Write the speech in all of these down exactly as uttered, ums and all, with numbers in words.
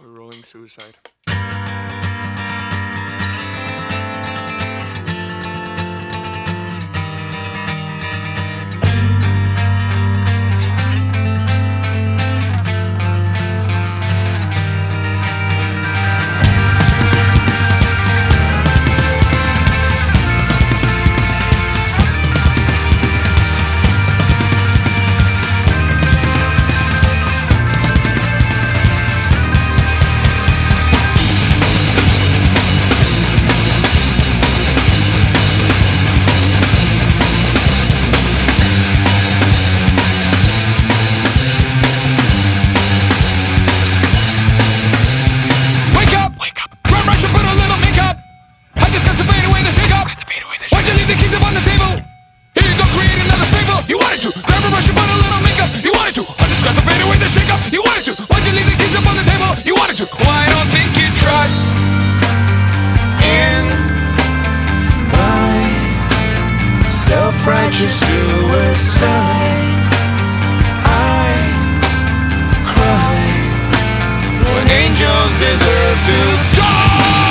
We're rolling suicide. Why don't think you trust in my self-righteous suicide? I cry when angels deserve to die.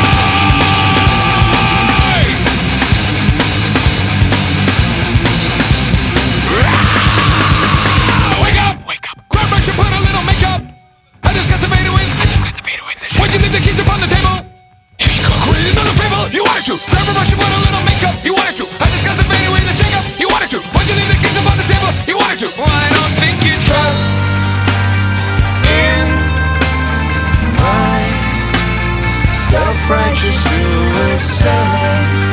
Ah! Wake up! Wake up! Grab brush and put a little makeup. I just got to fade away. I just got to fade away the shit. Why'd you leave the keys upon the table? Here you go, create another fable. You wanted to. Grab a brush and put a little makeup. You wanted to. I just got to fade away the shake up. You wanted to. Why'd you leave the keys upon the table? You wanted to. Well, I don't think you trust in my self-righteous suicide.